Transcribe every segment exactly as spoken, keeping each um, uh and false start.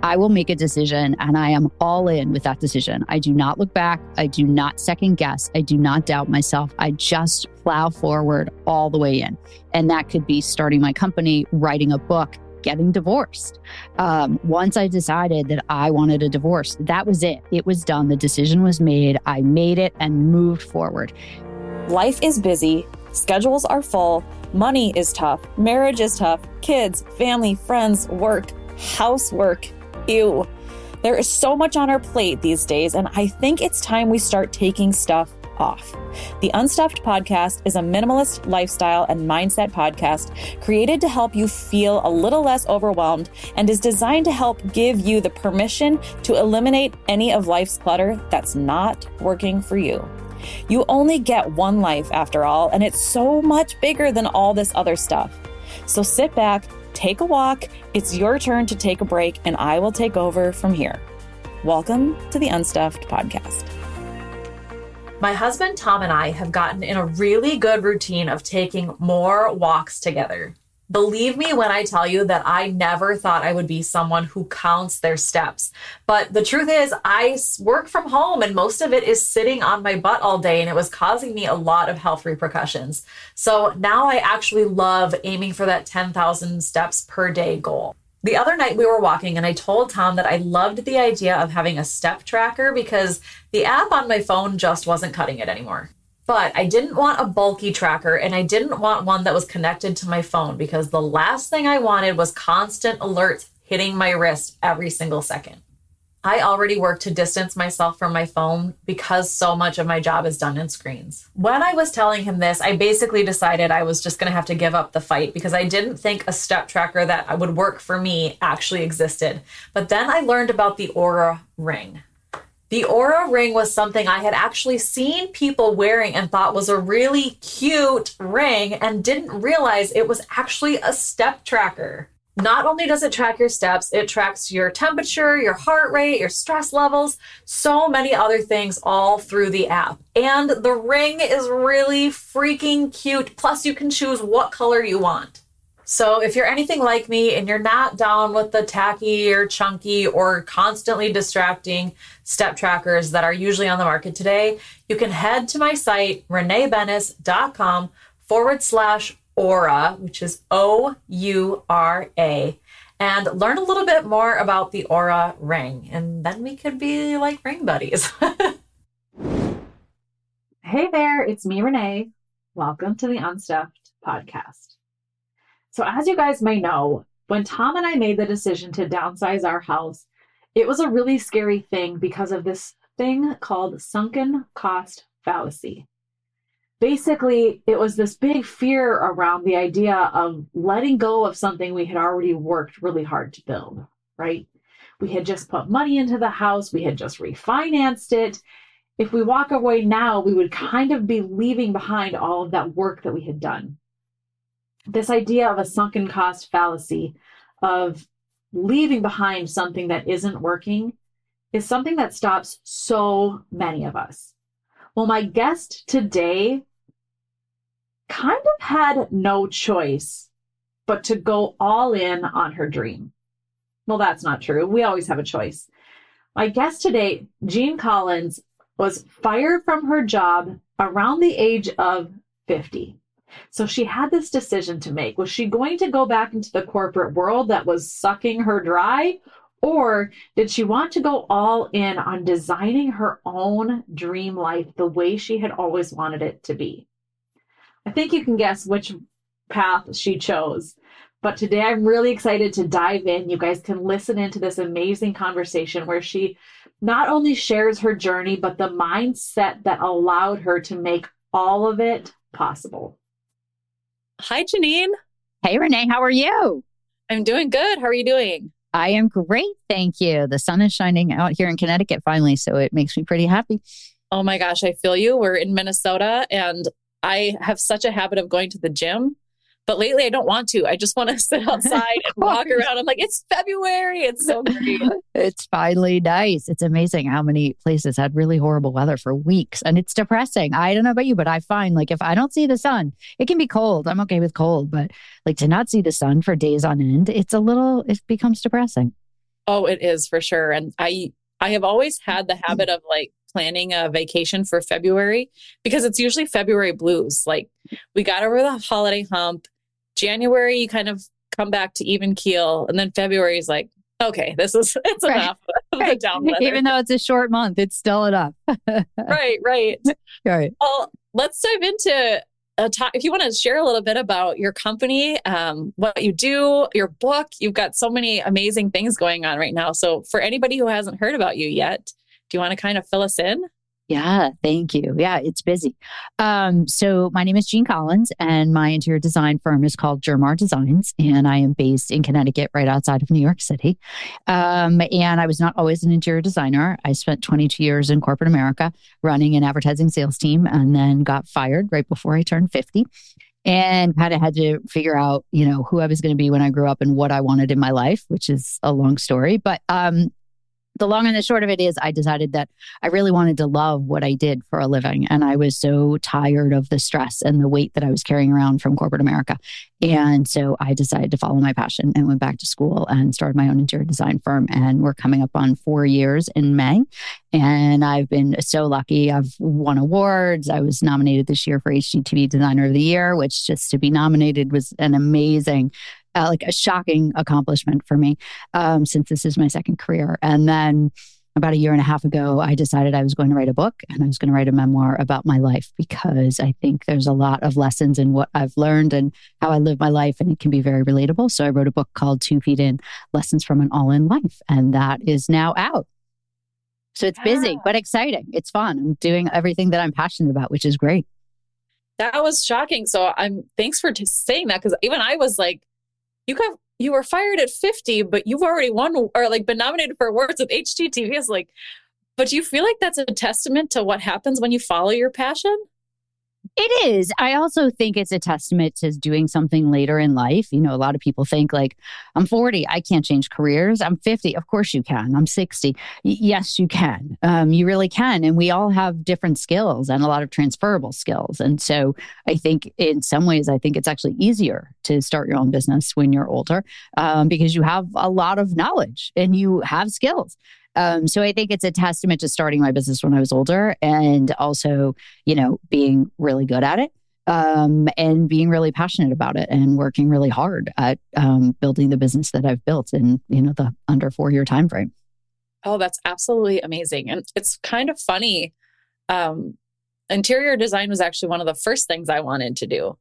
I will make a decision and I am all in with that decision. I do not look back. I do not second guess. I do not doubt myself. I just plow forward all the way in. And that could be starting my company, writing a book, getting divorced. Um, once I decided that I wanted a divorce, that was it. It was done. The decision was made. I made it and moved forward. Life is busy. Schedules are full. Money is tough. Marriage is tough. Kids, family, friends, work, housework. Ew. There is so much on our plate these days, and I think it's time we start taking stuff off. The Unstuffed podcast is a minimalist lifestyle and mindset podcast created to help you feel a little less overwhelmed and is designed to help give you the permission to eliminate any of life's clutter that's not working for you. You only get one life after all, and it's so much bigger than all this other stuff. So sit back, take a walk. It's your turn to take a break, and I will take over from here. Welcome to the Unstuffed podcast. My husband, Tom, and I have gotten in a really good routine of taking more walks together. Believe me when I tell you that I never thought I would be someone who counts their steps. But the truth is, I work from home and most of it is sitting on my butt all day, and it was causing me a lot of health repercussions. So now I actually love aiming for that ten thousand steps per day goal. The other night we were walking and I told Tom that I loved the idea of having a step tracker because the app on my phone just wasn't cutting it anymore. But I didn't want a bulky tracker and I didn't want one that was connected to my phone because the last thing I wanted was constant alerts hitting my wrist every single second. I already work to distance myself from my phone because so much of my job is done in screens. When I was telling him this, I basically decided I was just going to have to give up the fight because I didn't think a step tracker that would work for me actually existed. But then I learned about the Oura Ring. The Oura Ring was something I had actually seen people wearing and thought was a really cute ring and didn't realize it was actually a step tracker. Not only does it track your steps, it tracks your temperature, your heart rate, your stress levels, so many other things all through the app. And the ring is really freaking cute. Plus, you can choose what color you want. So if you're anything like me and you're not down with the tacky or chunky or constantly distracting step trackers that are usually on the market today, you can head to my site, reneebenes.com forward slash Oura, which is O U R A, and learn a little bit more about the Oura Ring. And then we could be like ring buddies. Hey there, it's me, Renee. Welcome to the Unstuffed podcast. So as you guys may know, when Tom and I made the decision to downsize our house, it was a really scary thing because of this thing called sunken cost fallacy. Basically, it was this big fear around the idea of letting go of something we had already worked really hard to build, right? We had just put money into the house. We had just refinanced it. If we walk away now, we would kind of be leaving behind all of that work that we had done. This idea of a sunken cost fallacy of leaving behind something that isn't working is something that stops so many of us. Well, my guest today kind of had no choice but to go all in on her dream. Well, that's not true. We always have a choice. My guest today, Jean Collins, was fired from her job around the age of fifty. So she had this decision to make. Was she going to go back into the corporate world that was sucking her dry? Or did she want to go all in on designing her own dream life the way she had always wanted it to be? I think you can guess which path she chose. But today I'm really excited to dive in. You guys can listen into this amazing conversation where she not only shares her journey, but the mindset that allowed her to make all of it possible. Hi, Janine. Hey, Renee, how are you? I'm doing good. How are you doing? I am great, thank you. The sun is shining out here in Connecticut finally, so it makes me pretty happy. Oh my gosh, I feel you. We're in Minnesota and I have such a habit of going to the gym, but lately I don't want to. I just want to sit outside and walk around. I'm like, it's February. It's so great. It's finally nice. It's amazing how many places had really horrible weather for weeks, and it's depressing. I don't know about you, but I find like if I don't see the sun, it can be cold. I'm okay with cold, but like to not see the sun for days on end, it's a little, it becomes depressing. Oh, it is for sure. And I, I have always had the habit of like planning a vacation for February because it's usually February blues. Like we got over the holiday hump. January, you kind of come back to even keel. And then February is like, okay, this is, it's Right. enough of the Right. down weather. Even though it's a short month, it's still enough. Right, right. Right. Well, let's dive into a talk. If you want to share a little bit about your company, um, what you do, your book, you've got so many amazing things going on right now. So for anybody who hasn't heard about you yet, do you want to kind of fill us in? Yeah, thank you. Yeah, it's busy. Um, so my name is Jean Collins and my interior design firm is called Germar Designs. And I am based in Connecticut, right outside of New York City. Um, and I was not always an interior designer. I spent twenty-two years in corporate America running an advertising sales team and then got fired right before I turned fifty. And kind of had to figure out, you know, who I was going to be when I grew up and what I wanted in my life, which is a long story. But um, the long and the short of it is I decided that I really wanted to love what I did for a living. And I was so tired of the stress and the weight that I was carrying around from corporate America. And so I decided to follow my passion and went back to school and started my own interior design firm. And we're coming up on four years in May. And I've been so lucky. I've won awards. I was nominated this year for H G T V Designer of the Year, which just to be nominated was an amazing Uh, like a shocking accomplishment for me, um, since this is my second career. And then about a year and a half ago, I decided I was going to write a book and I was going to write a memoir about my life because I think there's a lot of lessons in what I've learned and how I live my life, and it can be very relatable. So I wrote a book called Two Feet In, Lessons from an All-In Life, and that is now out. So it's busy, Ah. but exciting. It's fun. I'm doing everything that I'm passionate about, which is great. That was shocking. So I'm thanks for t- saying that, because even I was like, you got you were fired at fifty, but you've already won or like been nominated for awards with H G T V. It's like, but do you feel like that's a testament to what happens when you follow your passion? It is. I also think it's a testament to doing something later in life. You know, a lot of people think like, I'm forty, I can't change careers. I'm fifty. Of course you can. I'm sixty. Y- yes, you can. Um, you really can. And we all have different skills and a lot of transferable skills. And so I think in some ways, I think it's actually easier to start your own business when you're older, um, because you have a lot of knowledge and you have skills. Um, so I think it's a testament to starting my business when I was older and also, you know, being really good at it, um, and being really passionate about it and working really hard at um, building the business that I've built in, you know, the under four year time frame. Oh, that's absolutely amazing. And it's kind of funny. Um, interior design was actually one of the first things I wanted to do.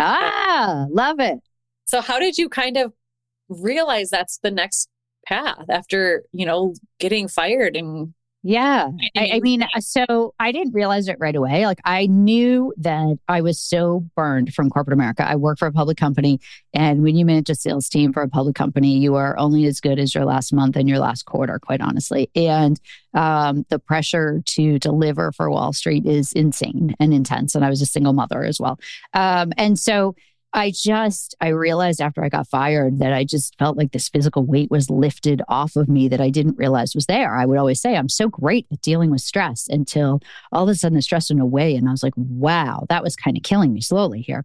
Ah, love it. So how did you kind of realize that's the next path after, you know, getting fired? And Yeah. I, I mean, so I didn't realize it right away. Like I knew that I was so burned from corporate America. I work for a public company. And when you manage a sales team for a public company, you are only as good as your last month and your last quarter, quite honestly. And um, the pressure to deliver for Wall Street is insane and intense. And I was a single mother as well. Um, and so I just, I realized after I got fired that I just felt like this physical weight was lifted off of me that I didn't realize was there. I would always say, I'm so great at dealing with stress until all of a sudden the stress went away. And I was like, wow, that was kind of killing me slowly here.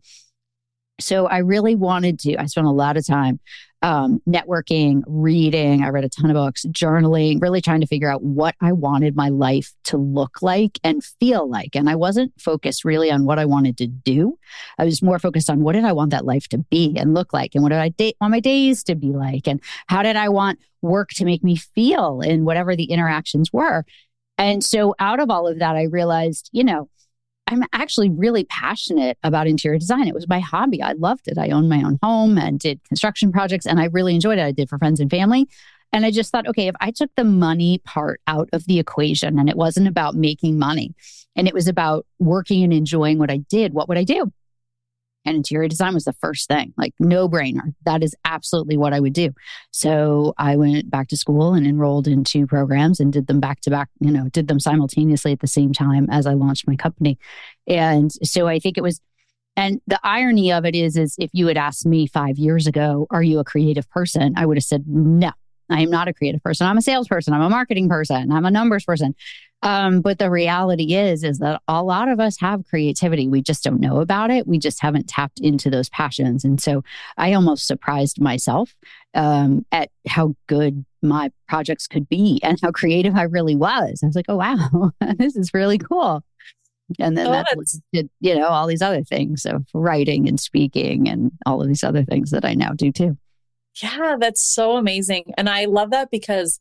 So I really wanted to, I spent a lot of time um, networking, reading. I read a ton of books, journaling, really trying to figure out what I wanted my life to look like and feel like. And I wasn't focused really on what I wanted to do. I was more focused on what did I want that life to be and look like? And what did I da- want my days to be like? And how did I want work to make me feel in whatever the interactions were? And so out of all of that, I realized, you know, I'm actually really passionate about interior design. It was my hobby. I loved it. I owned my own home and did construction projects, and I really enjoyed it. I did for friends and family. And I just thought, okay, if I took the money part out of the equation and it wasn't about making money and it was about working and enjoying what I did, what would I do? And interior design was the first thing, like no brainer. That is absolutely what I would do. So I went back to school and enrolled in two programs and did them back to back, you know, did them simultaneously at the same time as I launched my company. And so I think it was, and the irony of it is, is if you had asked me five years ago, are you a creative person? I would have said, no, I am not a creative person. I'm a salesperson. I'm a marketing person. I'm a numbers person. Um, but the reality is, is that a lot of us have creativity. We just don't know about it. We just haven't tapped into those passions. And so I almost surprised myself um, at how good my projects could be and how creative I really was. I was like, oh, wow, this is really cool. And then Oh, that that's did, you know, all these other things of writing and speaking and all of these other things that I now do too. yeah, that's so amazing. And I love that because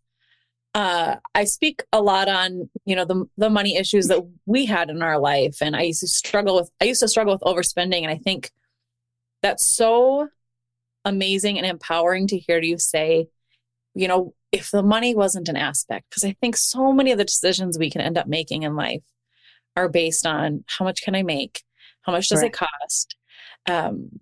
uh, I speak a lot on, you know, the the money issues that we had in our life. And I used to struggle with, I used to struggle with overspending. And I think that's so amazing and empowering to hear you say, you know, if the money wasn't an aspect, because I think so many of the decisions we can end up making in life are based on how much can I make? How much does Correct. it cost? Um,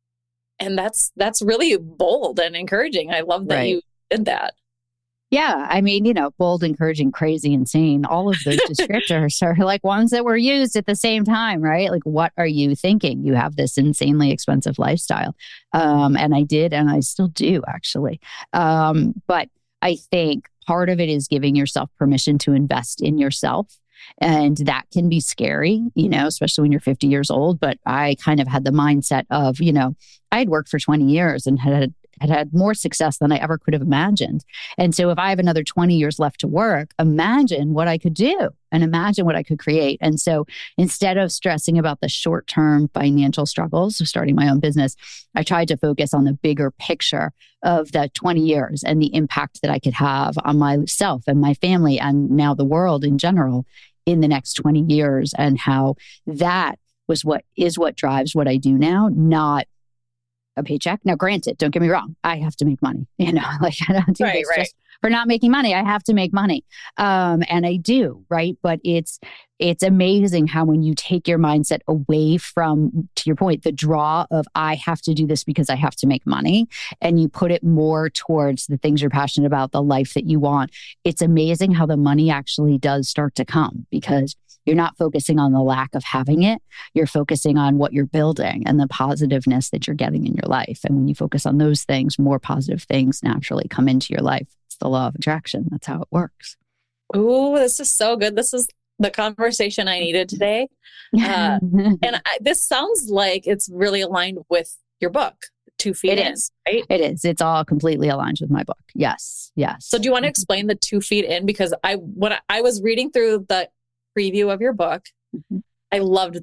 and that's, that's really bold and encouraging. I love that Right. you did that. Yeah. I mean, you know, bold, encouraging, crazy, insane, all of those descriptors are like ones that were used at the same time, right? Like, what are you thinking? You have this insanely expensive lifestyle. Um, and I did, and I still do actually. Um, but I think part of it is giving yourself permission to invest in yourself. And that can be scary, you know, especially when you're fifty years old. But I kind of had the mindset of, you know, I had worked for twenty years and had had had more success than I ever could have imagined. And so if I have another twenty years left to work, imagine what I could do and imagine what I could create. And so instead of stressing about the short-term financial struggles of starting my own business, I tried to focus on the bigger picture of the twenty years and the impact that I could have on myself and my family and now the world in general in the next twenty years, and how that was what is what drives what I do now, not a paycheck. Now, granted, don't get me wrong, I have to make money. You know, like I don't do Right, this right. just for not making money. I have to make money, um, and I do, right? But it's it's amazing how when you take your mindset away from, to your point, the draw of I have to do this because I have to make money, and you put it more towards the things you're passionate about, the life that you want. It's amazing how the money actually does start to come because you're not focusing on the lack of having it. You're focusing on what you're building and the positiveness that you're getting in your life. And when you focus on those things, more positive things naturally come into your life. It's the law of attraction. That's how it works. Ooh, this is so good. This is the conversation I needed today. Uh, and I, this sounds like it's really aligned with your book, Two Feet It In, is. right? It is. It's all completely aligned with my book. Yes. Yes. So do you want to explain the Two Feet In? Because I, when I, I was reading through the preview of your book, Mhm. I loved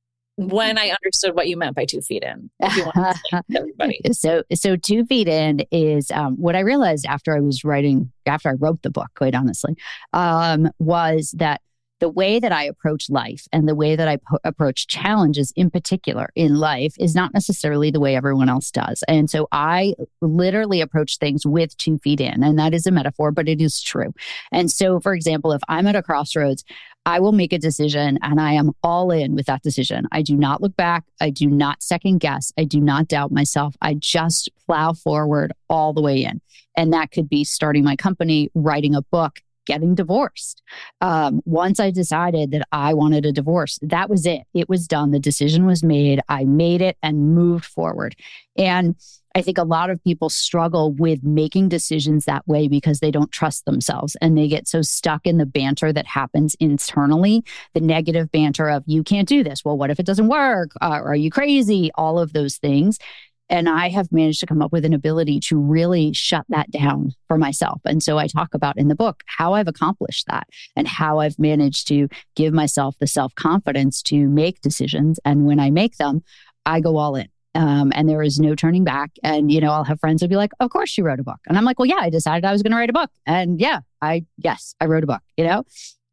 when I understood what you meant by two feet in. If you want to explain to everybody. So, so two feet in is um, what I realized after I was writing, after I wrote the book, quite honestly, um, was that the way that I approach life and the way that I po- approach challenges in particular in life is not necessarily the way everyone else does. And so I literally approach things with two feet in, and that is a metaphor, but it is true. And so, for example, if I'm at a crossroads, I will make a decision and I am all in with that decision. I do not look back. I do not second guess. I do not doubt myself. I just plow forward all the way in. And that could be starting my company, writing a book, getting divorced. Um, once I decided that I wanted a divorce, that was it. It was done. The decision was made. I made it and moved forward. And I think a lot of people struggle with making decisions that way because they don't trust themselves and they get so stuck in the banter that happens internally, the negative banter of, you can't do this. Well, what if it doesn't work? Uh, are you crazy? All of those things. And I have managed to come up with an ability to really shut that down for myself. And so I talk about in the book how I've accomplished that and how I've managed to give myself the self-confidence to make decisions. And when I make them, I go all in. Um, and there is no turning back. And, you know, I'll have friends who'll be like, of course you wrote a book. And I'm like, well, yeah, I decided I was going to write a book. And yeah, I, yes, I wrote a book, you know?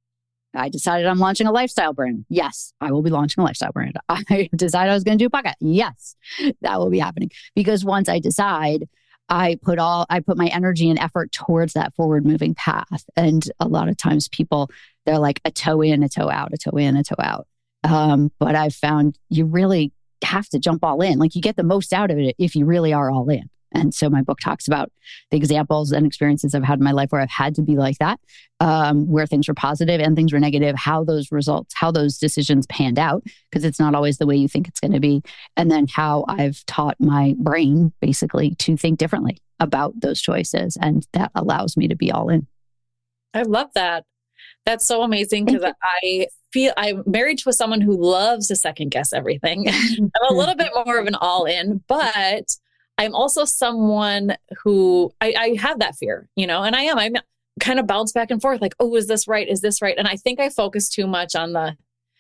I decided I'm launching a lifestyle brand. Yes, I will be launching a lifestyle brand. I decided I was going to do a podcast. Yes, that will be happening. Because once I decide, I put all, I put my energy and effort towards that forward moving path. And a lot of times people, they're like a toe in, a toe out, a toe in, a toe out. Um, but I've found you really have to jump all in. Like you get the most out of it if you really are all in. And so my book talks about the examples and experiences I've had in my life where I've had to be like that, um, where things were positive and things were negative, how those results, how those decisions panned out, because it's not always the way you think it's going to be. And then how I've taught my brain basically to think differently about those choices. And that allows me to be all in. I love that. That's so amazing because I feel I'm married to someone who loves to second guess everything. I'm a little bit more of an all in, but I'm also someone who I, I have that fear, you know, and I am, I'm kind of bounce back and forth like, oh, is this right? Is this right? And I think I focus too much on the,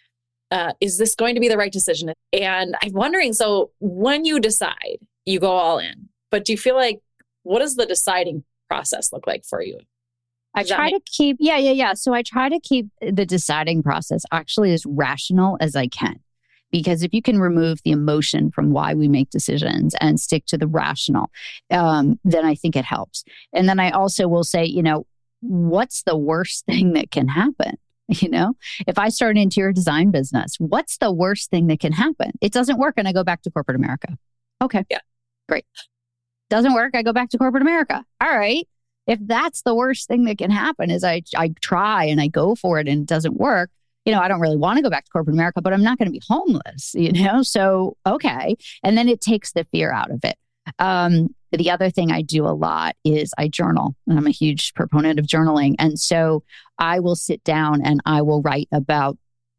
uh, is this going to be the right decision? And I'm wondering, so when you decide, you go all in, but do you feel like, what does the deciding process look like for you? I try to keep, yeah, yeah, yeah. So I try to keep the deciding process actually as rational as I can. Because if you can remove the emotion from why we make decisions and stick to the rational, um, then I think it helps. And then I also will say, you know, what's the worst thing that can happen? You know, if I start an interior design business, what's the worst thing that can happen? It doesn't work and I go back to corporate America. Okay. Yeah. Great. Doesn't work. I go back to corporate America. All right. If that's the worst thing that can happen is I, I try and I go for it and it doesn't work, you know, I don't really want to go back to corporate America, but I'm not going to be homeless, you know? So, okay. And then it takes the fear out of it. Um, the other thing I do a lot is I journal, and I'm a huge proponent of journaling. And so I will sit down and I will write about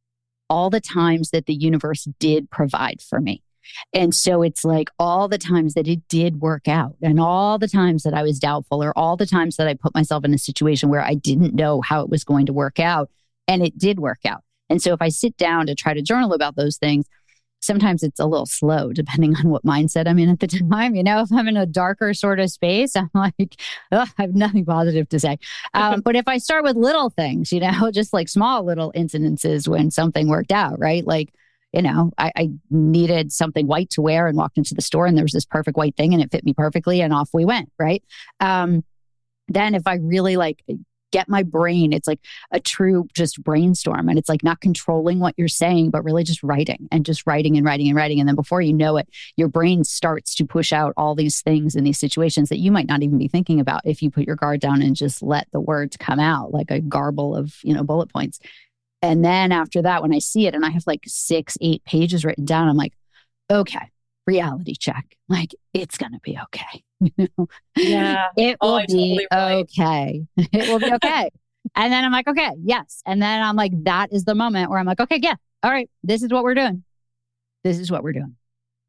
all the times that the universe did provide for me. And so it's like all the times that it did work out and all the times that I was doubtful or all the times that I put myself in a situation where I didn't know how it was going to work out and it did work out. And so if I sit down to try to journal about those things, sometimes it's a little slow depending on what mindset I'm in at the time. You know, if I'm in a darker sort of space, I'm like, oh, I have nothing positive to say. Um, but if I start with little things, you know, just like small little incidences when something worked out, right? Like, you know, I, I needed something white to wear and walked into the store and there was this perfect white thing and it fit me perfectly and off we went, right? Um, then if I really like get my brain, it's like a true just brainstorm and it's like not controlling what you're saying, but really just writing and just writing and writing and writing. And then before you know it, your brain starts to push out all these things in these situations that you might not even be thinking about if you put your guard down and just let the words come out like a garble of, you know, bullet points. And then after that, when I see it and I have like six, eight pages written down, I'm like, okay, reality check. Like, it's going to be okay. You know? Yeah. It will oh, be totally okay. It will be okay. And then I'm like, okay, yes. And then I'm like, that is the moment where I'm like, okay, yeah, all right, this is what we're doing. This is what we're doing.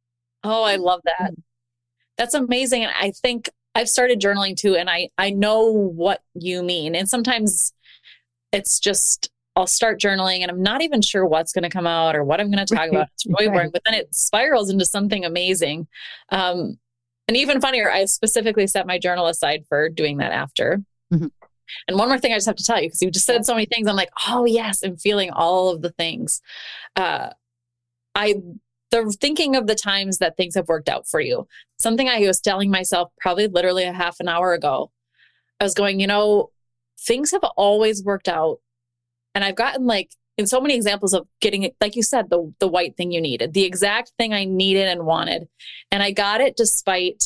Oh, I love that. That's amazing. And I think I've started journaling too. And I, I know what you mean. And sometimes it's just, I'll start journaling and I'm not even sure what's going to come out or what I'm going to talk Right, about. It's really right. boring, but then it spirals into something amazing. Um, and even funnier, I specifically set my journal aside for doing that after. Mhm. And one more thing I just have to tell you, because you just said so many things. I'm like, oh yes, I'm feeling all of the things. Uh, I, the thinking of the times that things have worked out for you. Something I was telling myself probably literally a half an hour ago. I was going, you know, things have always worked out. And I've gotten like in so many examples of getting, like you said, the the white thing you needed, the exact thing I needed and wanted. And I got it despite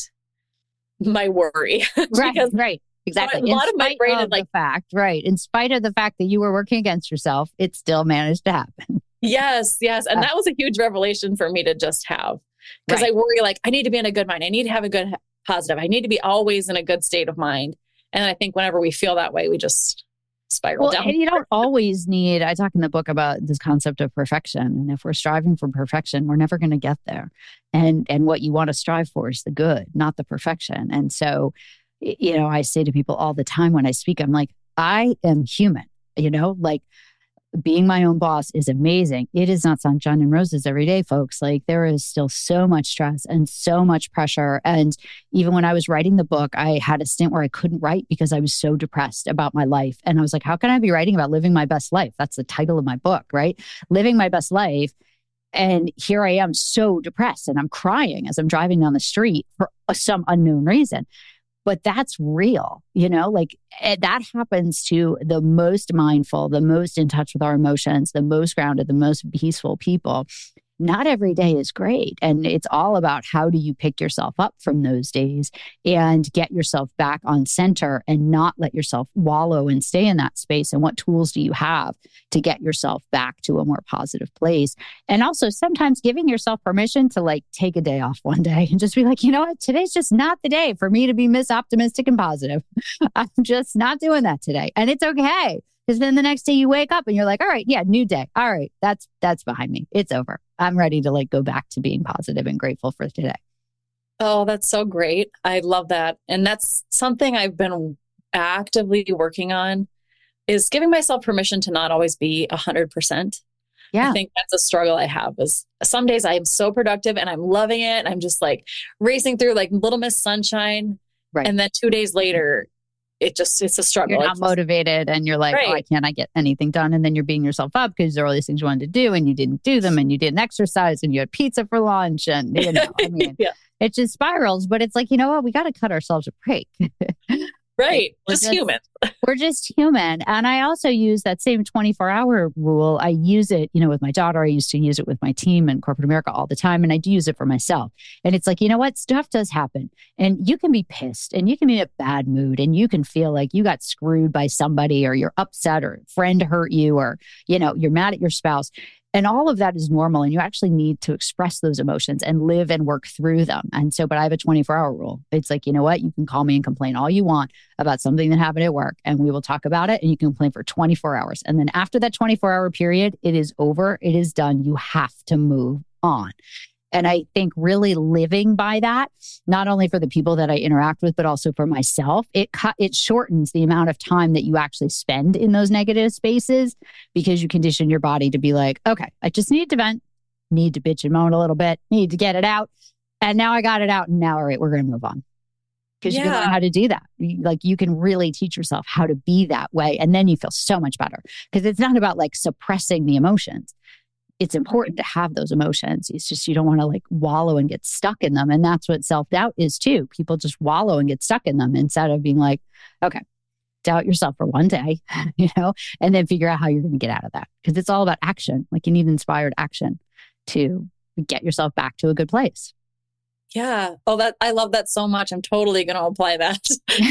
my worry. Right, Because right. Exactly. a lot in of my spite brain of is like, the fact, right. In spite of the fact that you were working against yourself, it still managed to happen. yes, yes. And that was a huge revelation for me to just have. Because Right. I worry like, I need to be in a good mind. I need to have a good positive. I need to be always in a good state of mind. And I think whenever we feel that way, we just spiral Well, down. and you don't always need, I talk in the book about this concept of perfection. And if we're striving for perfection, we're never going to get there. And and what you want to strive for is the good, not the perfection. And so, y- you know, I say to people all the time when I speak, I'm like, I am human, you know, like being my own boss is amazing. It is not sunshine and roses every day, folks. Like there is still so much stress and so much pressure. And even when I was writing the book, I had a stint where I couldn't write because I was so depressed about my life. And I was like, how can I be writing about living my best life? That's the title of my book, right? Living my best life. And here I am so depressed and I'm crying as I'm driving down the street for some unknown reason. But that's real, you know, like that happens to the most mindful, the most in touch with our emotions, the most grounded, the most peaceful people. Not every day is great. And it's all about how do you pick yourself up from those days and get yourself back on center and not let yourself wallow and stay in that space. And what tools do you have to get yourself back to a more positive place? And also sometimes giving yourself permission to like take a day off one day and just be like, you know what, today's just not the day for me to be Miss Optimistic and positive. I'm just not doing that today. And it's okay. Because then the next day you wake up and you're like, all right, yeah, new day. All right, that's that's behind me. It's over. I'm ready to like go back to being positive and grateful for today. Oh, that's so great. I love that. And that's something I've been actively working on, is giving myself permission to not always be a hundred percent. Yeah. I think that's a struggle I have, is some days I am so productive and I'm loving it. And I'm just like racing through like Little Miss Sunshine. Right. And then two days later, it just, it's a struggle. You're not it's motivated and you're like, right. oh, I can't, I get anything done. And then you're beating yourself up because there are all these things you wanted to do and you didn't do them and you didn't exercise and you had pizza for lunch. And, you know, I mean, yeah. it just spirals, but it's like, you know what? We got to cut ourselves a break. Right. We're Just, just human. We're just human. And I also use that same twenty-four hour rule. I use it, you know, with my daughter. I used to use it with my team in corporate America all the time. And I do use it for myself. And it's like, you know what? Stuff does happen. And you can be pissed and you can be in a bad mood and you can feel like you got screwed by somebody or you're upset or a friend hurt you or, you know, you're mad at your spouse. And all of that is normal. And you actually need to express those emotions and live and work through them. And so, but I have a twenty-four hour rule. It's like, you know what? You can call me and complain all you want about something that happened at work and we will talk about it and you can complain for twenty-four hours. And then after that twenty-four hour period, it is over. It is done. You have to move on. And I think really living by that, not only for the people that I interact with, but also for myself, it cut, it shortens the amount of time that you actually spend in those negative spaces because you condition your body to be like, okay, I just need to vent, need to bitch and moan a little bit, need to get it out. And now I got it out. And now, all right, we're going to move on. Because yeah. you can learn how to do that. Like you can really teach yourself how to be that way. And then you feel so much better because it's not about like suppressing the emotions. It's important to have those emotions. It's just, you don't want to like wallow and get stuck in them. And that's what self-doubt is too. People just wallow and get stuck in them instead of being like, okay, doubt yourself for one day, you know, and then figure out how you're going to get out of that. Because it's all about action. Like you need inspired action to get yourself back to a good place. Yeah. Oh, that I love that so much. I'm totally going to apply that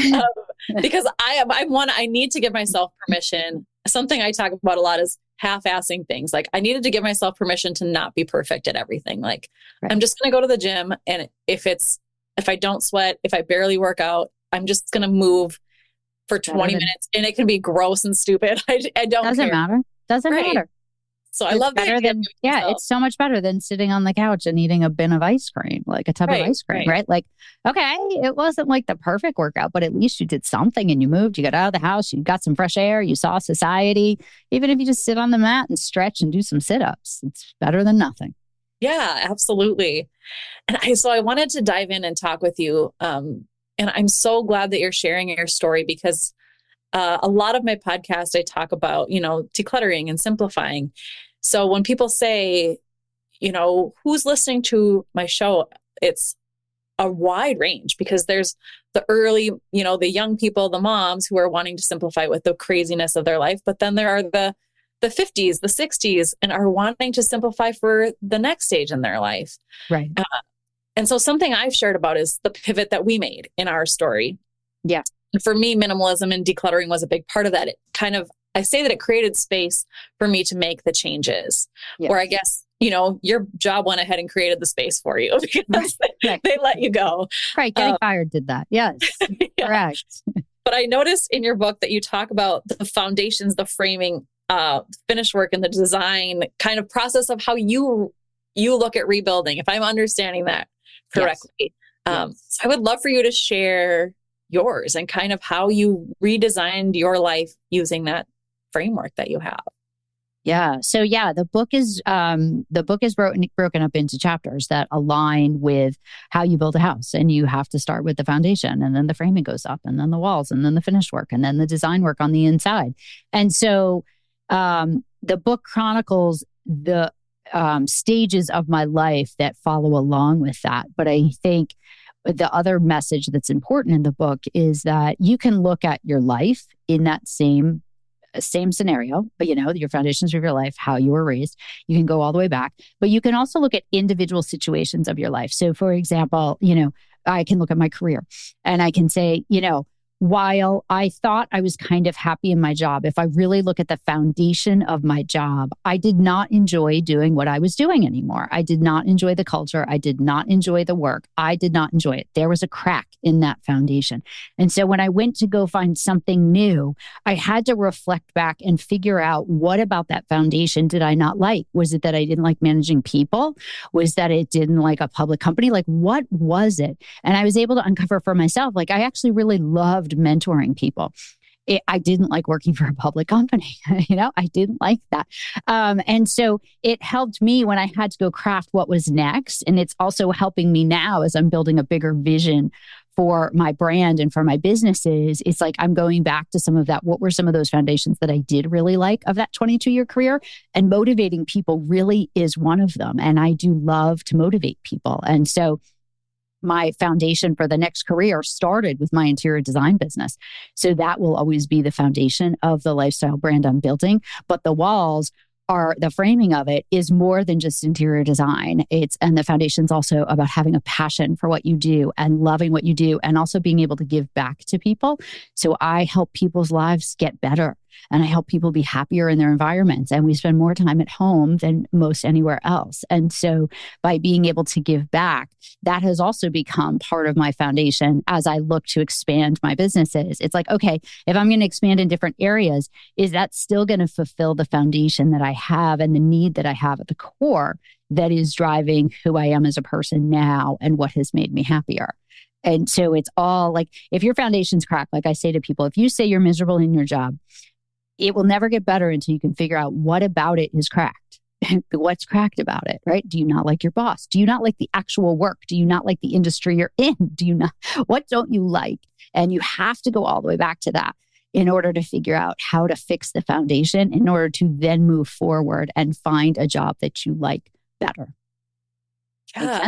um, because I am, I'm one, I need to give myself permission. Something I talk about a lot is half-assing things. Like I needed to give myself permission to not be perfect at everything. Like right. I'm just going to go to the gym. And if it's, if I don't sweat, if I barely work out, I'm just going to move for twenty than, minutes and it can be gross and stupid. I, I don't Doesn't care. matter. Doesn't right. matter. So it's I love better than, yeah, myself. It's so much better than sitting on the couch and eating a bin of ice cream, like a tub right, of ice cream, right. right? Like, okay, it wasn't like the perfect workout, but at least you did something and you moved, you got out of the house, you got some fresh air, you saw society. Even if you just sit on the mat and stretch and do some sit-ups, it's better than nothing. Yeah, absolutely. And I, so I wanted to dive in and talk with you. Um, and I'm so glad that you're sharing your story because uh, a lot of my podcast, I talk about, you know, decluttering and simplifying. So when people say, you know, who's listening to my show, it's a wide range because there's the early, you know, the young people, the moms who are wanting to simplify with the craziness of their life. But then there are the the fifties, the sixties, and are wanting to simplify for the next stage in their life. Right. Uh, and so something I've shared about is the pivot that we made in our story. Yeah. And for me, minimalism and decluttering was a big part of that. It kind of, I say that it created space for me to make the changes. Yes. Or I guess, you know, your job went ahead and created the space for you because right. they, they let you go. Right. Getting um, fired did that. Yes. yeah. Correct. But I noticed in your book that you talk about the foundations, the framing, uh, finish work and the design kind of process of how you, you look at rebuilding, if I'm understanding that correctly. Yes. Um, yes. So I would love for you to share yours and kind of how you redesigned your life using that framework that you have. Yeah. So yeah, the book is um, the book is broken broken up into chapters that align with how you build a house, and you have to start with the foundation, and then the framing goes up, and then the walls, and then the finished work, and then the design work on the inside. And so um, the book chronicles the um, stages of my life that follow along with that. But I think the other message that's important in the book is that you can look at your life in that same same scenario, but you know, your foundations of your life, how you were raised, you can go all the way back, but you can also look at individual situations of your life. So for example, you know, I can look at my career and I can say, you know, while I thought I was kind of happy in my job, if I really look at the foundation of my job, I did not enjoy doing what I was doing anymore. I did not enjoy the culture. I did not enjoy the work. I did not enjoy it. There was a crack in that foundation. And so when I went to go find something new, I had to reflect back and figure out, what about that foundation did I not like? Was it that I didn't like managing people? Was that it didn't like a public company? Like, what was it? And I was able to uncover for myself, like, I actually really loved mentoring people. It, I didn't like working for a public company. You know, I didn't like that. Um, and so it helped me when I had to go craft what was next. And it's also helping me now as I'm building a bigger vision for my brand and for my businesses. It's like I'm going back to some of that. What were some of those foundations that I did really like of that twenty-two year career? And motivating people really is one of them. And I do love to motivate people. And so my foundation for the next career started with my interior design business. So that will always be the foundation of the lifestyle brand I'm building. But the walls are, the framing of it is more than just interior design. It's, and the foundation's also about having a passion for what you do and loving what you do, and also being able to give back to people. So I help people's lives get better, and I help people be happier in their environments. And we spend more time at home than most anywhere else. And so by being able to give back, that has also become part of my foundation as I look to expand my businesses. It's like, okay, if I'm going to expand in different areas, is that still going to fulfill the foundation that I have and the need that I have at the core that is driving who I am as a person now and what has made me happier? And so it's all like, if your foundation's cracked, like I say to people, if you say you're miserable in your job, it will never get better until you can figure out what about it is cracked. What's cracked about it, right? Do you not like your boss? Do you not like the actual work? Do you not like the industry you're in? Do you not, what don't you like? And you have to go all the way back to that in order to figure out how to fix the foundation in order to then move forward and find a job that you like better. Yeah.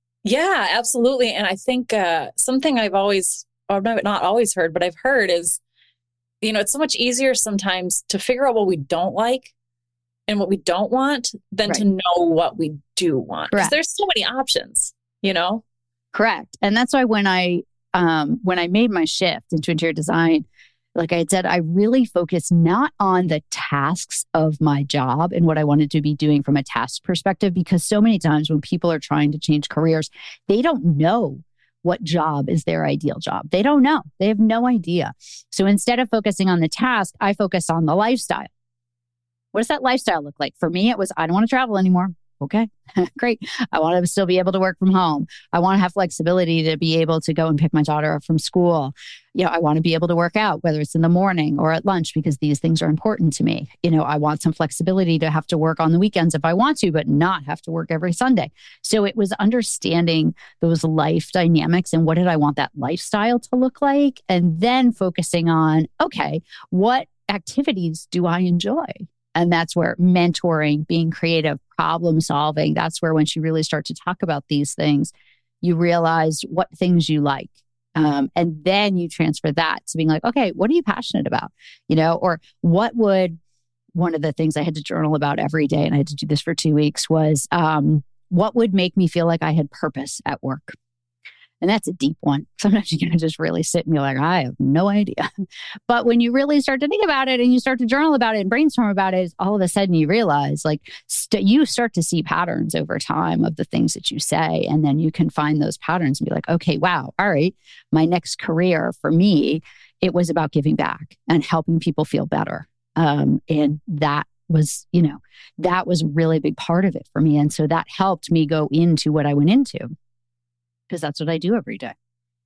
Yeah, absolutely. And I think uh, something I've always, or not always heard, but I've heard is, you know, it's so much easier sometimes to figure out what we don't like and what we don't want than Right. to know what we do want. Because Correct. there's so many options, you know? Correct. And that's why when I um, when I made my shift into interior design, like I had said, I really focused not on the tasks of my job and what I wanted to be doing from a task perspective, because so many times when people are trying to change careers, they don't know what job is their ideal job. They don't know. They have no idea. So instead of focusing on the task, I focused on the lifestyle. What does that lifestyle look like? For me, it was, I don't want to travel anymore. Okay, great. I want to still be able to work from home. I want to have flexibility to be able to go and pick my daughter up from school. You know, I want to be able to work out, whether it's in the morning or at lunch, because these things are important to me. You know, I want some flexibility to have to work on the weekends if I want to, but not have to work every Sunday. So it was understanding those life dynamics and what did I want that lifestyle to look like? And then focusing on, okay, what activities do I enjoy? And that's where mentoring, being creative, problem solving, that's where once you really start to talk about these things, you realize what things you like. Um, and then you transfer that to being like, okay, what are you passionate about? You know, or what would, one of the things I had to journal about every day, and I had to do this for two weeks was, um, what would make me feel like I had purpose at work? And that's a deep one. Sometimes you're going to just really sit and be like, I have no idea. But when you really start to think about it and you start to journal about it and brainstorm about it, all of a sudden you realize like st- you start to see patterns over time of the things that you say. And then you can find those patterns and be like, okay, wow, all right, my next career for me, it was about giving back and helping people feel better. Um, and that was, you know, that was a really big part of it for me. And so that helped me go into what I went into, because that's what I do every day.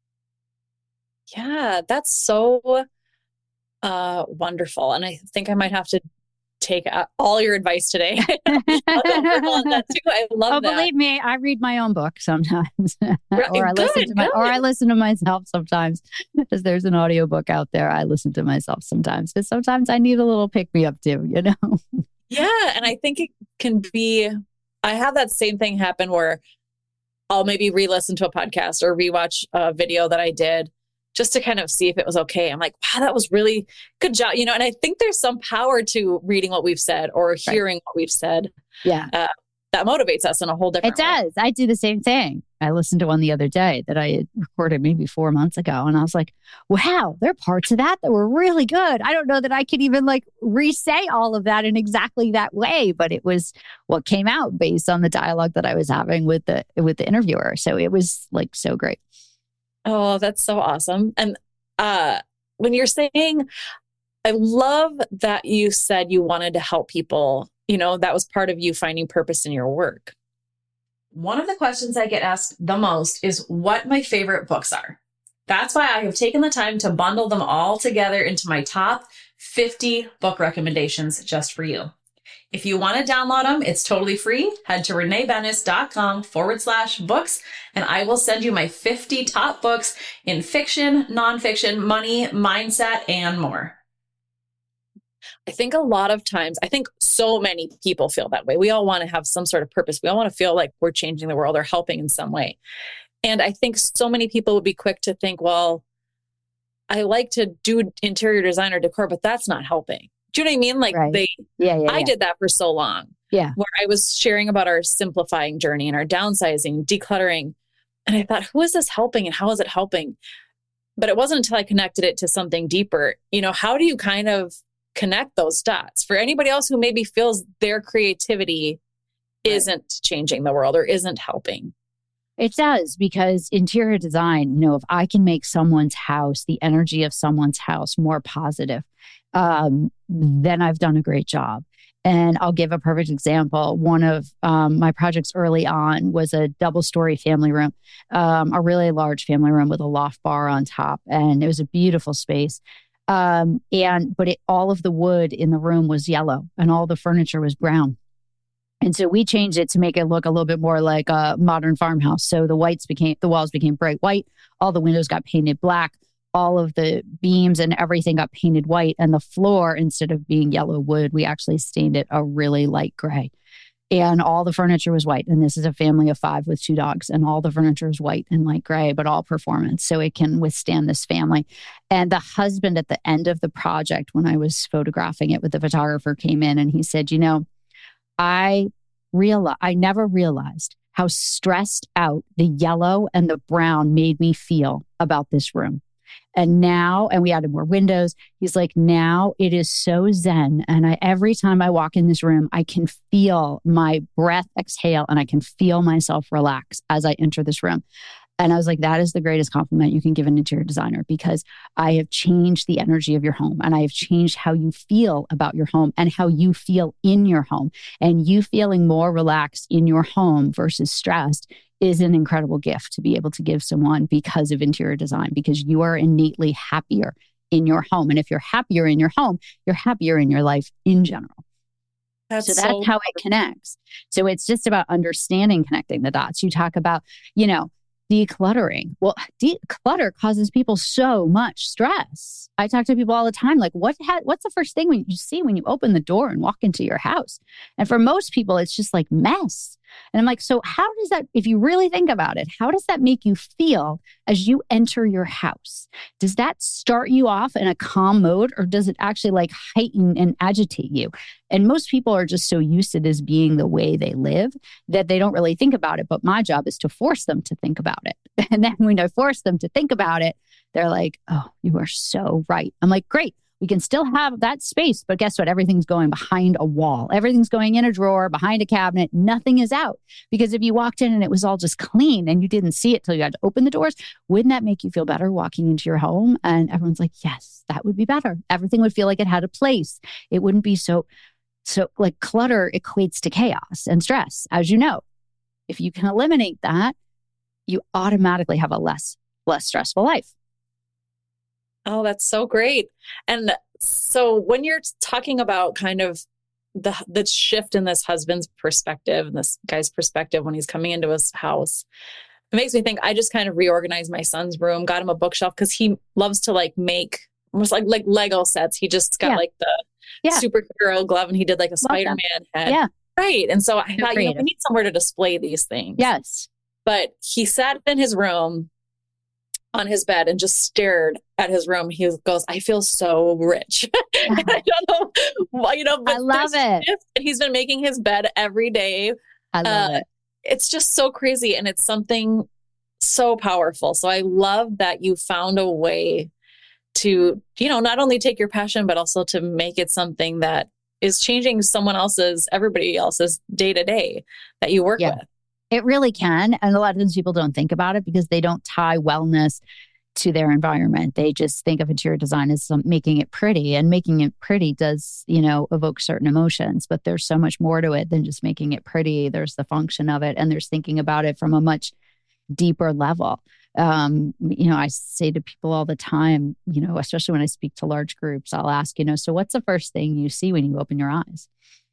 Yeah, that's so uh, wonderful. And I think I might have to take uh, all your advice today. I'll go journal on that too. I love oh, that. believe me, I read my own book sometimes, Right, or I good, listen to my, good. or I listen to myself sometimes. Because there's an audiobook out there, I listen to myself sometimes. Because sometimes I need a little pick me up too, you know. Yeah, and I think it can be. I have that same thing happen where I'll maybe re-listen to a podcast or rewatch a video that I did just to kind of see if it was okay. I'm like, wow, that was really good job. You know, and I think there's some power to reading what we've said or hearing right. what we've said. Yeah. Uh, that motivates us in a whole different It way. does. I do the same thing. I listened to one the other day that I had recorded maybe four months ago. And I was like, wow, there are parts of that that were really good. I don't know that I could even like re-say all of that in exactly that way, but it was what came out based on the dialogue that I was having with the, with the interviewer. So it was like so great. Oh, that's so awesome. And uh, when you're saying, I love that you said you wanted to help people, you know, that was part of you finding purpose in your work. One of the questions I get asked the most is what my favorite books are. That's why I have taken the time to bundle them all together into my top fifty book recommendations just for you. If you want to download them, it's totally free. Head to reneebenes.com forward slash books, and I will send you my fifty top books in fiction, nonfiction, money, mindset, and more. I think a lot of times, I think so many people feel that way. We all want to have some sort of purpose. We all want to feel like we're changing the world or helping in some way. And I think so many people would be quick to think, well, I like to do interior design or decor, but that's not helping. Do you know what I mean? Like Right. they, Yeah, yeah, I yeah. did that for so long. Yeah. Where I was sharing about our simplifying journey and our downsizing, decluttering. And I thought, who is this helping and how is it helping? But it wasn't until I connected it to something deeper. You know, how do you kind of connect those dots for anybody else who maybe feels their creativity Right. isn't changing the world or isn't helping? It does, because interior design, you know, if I can make someone's house, the energy of someone's house more positive, um, then I've done a great job. And I'll give a perfect example. One of um, my projects early on was a double story family room, um, a really large family room with a loft bar on top. And it was a beautiful space. Um, and, but it, all of the wood in the room was yellow and all the furniture was brown. And so we changed it to make it look a little bit more like a modern farmhouse. So the whites became, the walls became bright white. All the windows got painted black. All of the beams and everything got painted white. And the floor, instead of being yellow wood, we actually stained it a really light gray. And all the furniture was white. And this is a family of five with two dogs. And all the furniture is white and light gray, but all performance. So it can withstand this family. And the husband at the end of the project, when I was photographing it with the photographer, came in and he said, you know, I realized, I never realized how stressed out the yellow and the brown made me feel about this room. And now, and we added more windows. He's like, now it is so zen. And I, every time I walk in this room, I can feel my breath exhale and I can feel myself relax as I enter this room. And I was like, that is the greatest compliment you can give an interior designer, because I have changed the energy of your home and I have changed how you feel about your home and how you feel in your home. And you feeling more relaxed in your home versus stressed is an incredible gift to be able to give someone because of interior design, because you are innately happier in your home. And if you're happier in your home, you're happier in your life in general. That's so that's so how it connects. So it's just about understanding, connecting the dots. You talk about, you know, decluttering. Well, declutter causes people so much stress. I talk to people all the time, like, what ha- what's the first thing when you see when you open the door and walk into your house? And for most people, it's just like mess. And I'm like, so how does that, if you really think about it, how does that make you feel as you enter your house? Does that start you off in a calm mode, or does it actually like heighten and agitate you? And most people are just so used to this being the way they live that they don't really think about it. But my job is to force them to think about it. And then when I force them to think about it, they're like, oh, you are so right. I'm like, great. We can still have that space, but guess what? Everything's going behind a wall. Everything's going in a drawer, behind a cabinet. Nothing is out. Because if you walked in and it was all just clean and you didn't see it till you had to open the doors, wouldn't that make you feel better walking into your home? And everyone's like, yes, that would be better. Everything would feel like it had a place. It wouldn't be so, so like clutter equates to chaos and stress, as you know. If you can eliminate that, you automatically have a less, less stressful life. Oh, that's so great. And so when you're talking about kind of the the shift in this husband's perspective and this guy's perspective when he's coming into his house, it makes me think, I just kind of reorganized my son's room, got him a bookshelf because he loves to like make almost like like Lego sets. He just got Yeah. like the Yeah. superhero glove and he did like a Love Spider-Man head. Yeah. Right. And so I So thought, you know, creative. we need somewhere to display these things. Yes. But he sat in his room on his bed and just stared at his room. He goes, I feel so rich. And I don't know why, you know, but I love there's it. shift, and he's been making his bed every day. I love Uh, it. it's just so crazy. And it's something so powerful. So I love that you found a way to, you know, not only take your passion, but also to make it something that is changing someone else's, everybody else's day to day that you work Yeah. with. It really can. And a lot of times people don't think about it because they don't tie wellness to their environment. They just think of interior design as some, making it pretty, and making it pretty does, you know, evoke certain emotions, but there's so much more to it than just making it pretty. There's the function of it, and there's thinking about it from a much deeper level. Um, you know, I say to people all the time, you know, especially when I speak to large groups, I'll ask, you know, so what's the first thing you see when you open your eyes?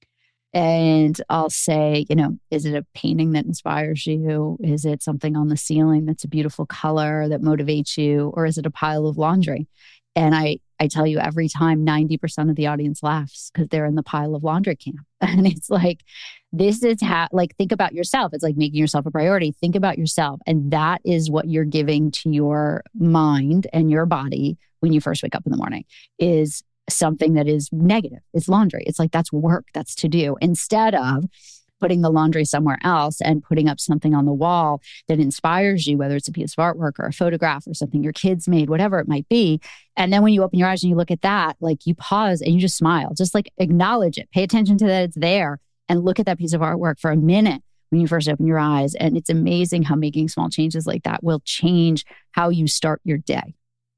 And I'll say, you know, is it a painting that inspires you? Is it something on the ceiling that's a beautiful color that motivates you? Or is it a pile of laundry? And I, I tell you every time, ninety percent of the audience laughs because they're in the pile of laundry camp. And it's like, this is how, like, think about yourself. It's like making yourself a priority. Think about yourself. And that is what you're giving to your mind and your body when you first wake up in the morning, is something that is negative. It's laundry. It's like, that's work, that's to do. Instead of putting the laundry somewhere else and putting up something on the wall that inspires you, whether it's a piece of artwork or a photograph or something your kids made, whatever it might be. And then when you open your eyes and you look at that, like, you pause and you just smile, just like acknowledge it, pay attention to that it's there, and look at that piece of artwork for a minute when you first open your eyes. And it's amazing how making small changes like that will change how you start your day.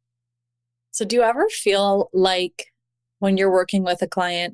So do you ever feel like when you're working with a client,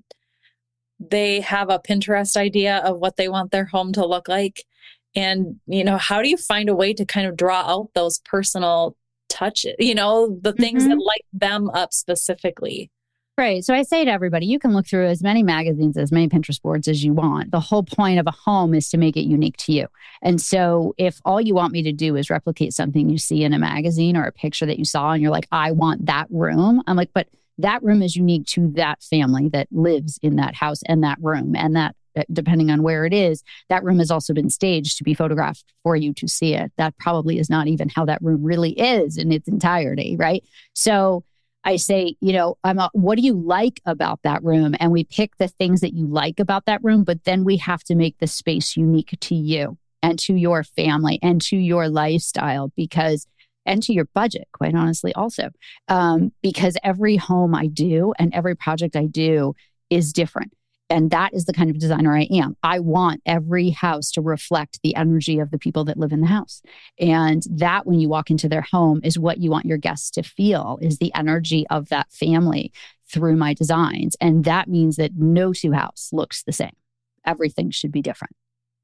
they have a Pinterest idea of what they want their home to look like? And, you know, how do you find a way to kind of draw out those personal touches, you know, the things Mm-hmm. that light them up specifically? Right. So I say to everybody, you can look through as many magazines, as many Pinterest boards as you want. The whole point of a home is to make it unique to you. And so if all you want me to do is replicate something you see in a magazine or a picture that you saw and you're like, I want that room, I'm like, but that room is unique to that family that lives in that house and that room. And that, depending on where it is, that room has also been staged to be photographed for you to see it. That probably is not even how that room really is in its entirety, right? So I say, you know, I'm a, what do you like about that room? And we pick the things that you like about that room, but then we have to make the space unique to you and to your family and to your lifestyle, because and to your budget, quite honestly, also, um, because every home I do and every project I do is different. And that is the kind of designer I am. I want every house to reflect the energy of the people that live in the house. And that, when you walk into their home, is what you want your guests to feel, is the energy of that family through my designs. And that means that no two house looks the same. Everything should be different.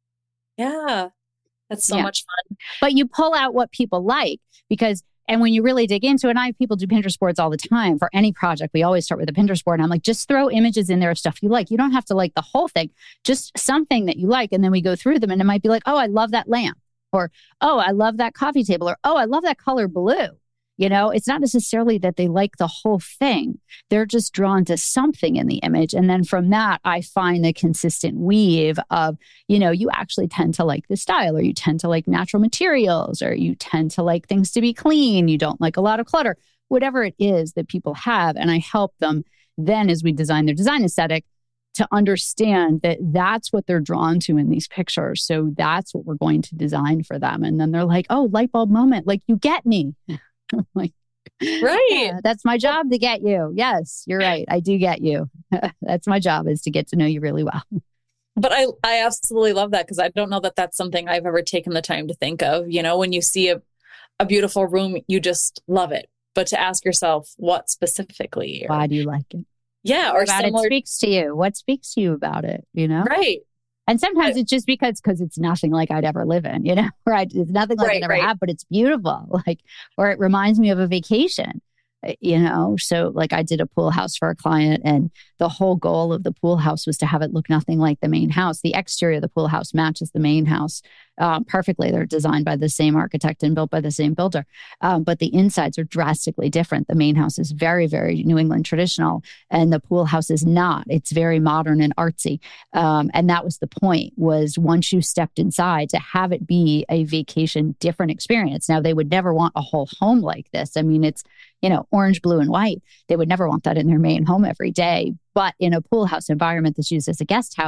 Yeah. That's so Yeah. much fun. But you pull out what people like, because, and when you really dig into it, and I have people do Pinterest boards all the time for any project. We always start with a Pinterest board. And I'm like, just throw images in there of stuff you like. You don't have to like the whole thing, just something that you like. And then we go through them and it might be like, oh, I love that lamp, or, oh, I love that coffee table, or, oh, I love that color blue. You know, it's not necessarily that they like the whole thing. They're just drawn to something in the image. And then from that, I find the consistent weave of, you know, you actually tend to like the style, or you tend to like natural materials, or you tend to like things to be clean. You don't like a lot of clutter, whatever it is that people have. And I help them then, as we design their design aesthetic, to understand that that's what they're drawn to in these pictures. So that's what we're going to design for them. And then they're like, oh, light bulb moment. Like, you get me. Like, Right. yeah, that's my job to get you. Yes, you're right. I do get you. That's my job, is to get to know you really well. But I, I absolutely love that, because I don't know that that's something I've ever taken the time to think of. You know, when you see a, a beautiful room, you just love it. But to ask yourself, what specifically? Or, Why do you like it? yeah. Or Or about similar. it speaks to you. What speaks to you about it, you know? Right. And sometimes it's just because because it's nothing like I'd ever live in, you know, right? It's nothing like Right, I'd ever right. have, but it's beautiful. Like, or it reminds me of a vacation, uh, you know? So like, I did a pool house for a client, and the whole goal of the pool house was to have it look nothing like the main house. The exterior of the pool house matches the main house uh, perfectly. They're designed by the same architect and built by the same builder. Um, but the insides are drastically different. The main house is very, very New England traditional, and the pool house is not. It's very modern and artsy. Um, and that was the point, was once you stepped inside, to have it be a vacation, different experience. Now, they would never want a whole home like this. I mean, it's, you know, orange, blue, and white. They would never want that in their main home every day. But in a pool house environment that's used as a guest house,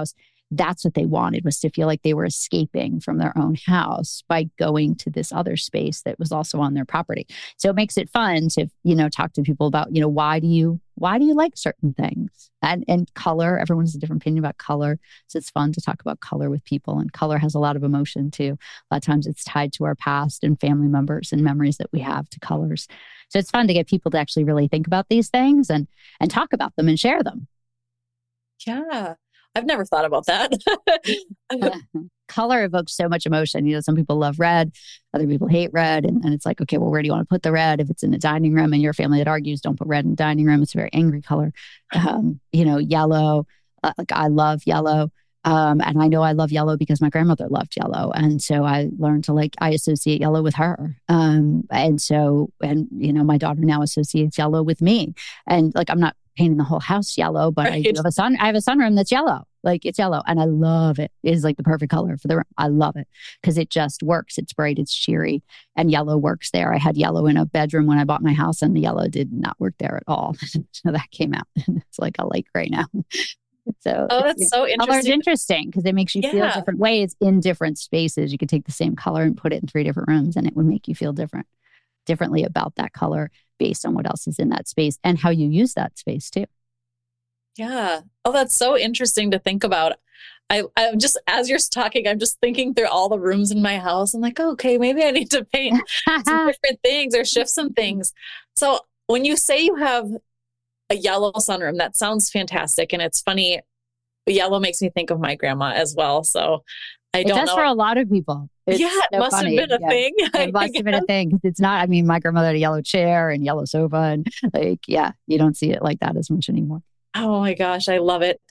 that's what they wanted, was to feel like they were escaping from their own house by going to this other space that was also on their property. So it makes it fun to, you know, talk to people about, you know, why do you, why do you like certain things? And, and color, everyone has a different opinion about color. So it's fun to talk about color with people, and color has a lot of emotion too. A lot of times it's tied to our past and family members and memories that we have to colors. So it's fun to get people to actually really think about these things and, and talk about them and share them. Yeah. I've never thought about that. Color evokes so much emotion. You know, some people love red, other people hate red. And, and it's like, okay, well, where do you want to put the red? If it's in the dining room and you're a family that argues, don't put red in the dining room. It's a very angry color. Um, you know, yellow, uh, like I love yellow. Um, and I know I love yellow because my grandmother loved yellow. And so I learned to like, I associate yellow with her. Um, and so, and, you know, my daughter now associates yellow with me. And like, I'm not painting the whole house yellow, but right. I do have a sun, I have a sunroom that's yellow. Like it's yellow and I love it. It is like the perfect color for the room. I love it because it just works. It's bright, it's cheery, and yellow works there. I had yellow in a bedroom when I bought my house and the yellow did not work there at all. So that came out. It's like a light gray now. So oh, that's so interesting. Color is interesting because it makes you yeah. feel different ways in different spaces. You could take the same color and put it in three different rooms and it would make you feel different, differently about that color based on what else is in that space and how you use that space too. Yeah. Oh, that's so interesting to think about. I, I'm just, as you're talking, I'm just thinking through all the rooms in my house. I'm like, oh, okay, maybe I need to paint some different things or shift some things. So when you say you have a yellow sunroom, that sounds fantastic. And it's funny. Yellow makes me think of my grandma as well. So I it don't does know. for a lot of people. It's yeah, it so must funny. have been a yeah. thing. It must have been a thing. It's not, I mean, my grandmother had a yellow chair and yellow sofa and like, yeah, you don't see it like that as much anymore. Oh my gosh, I love it.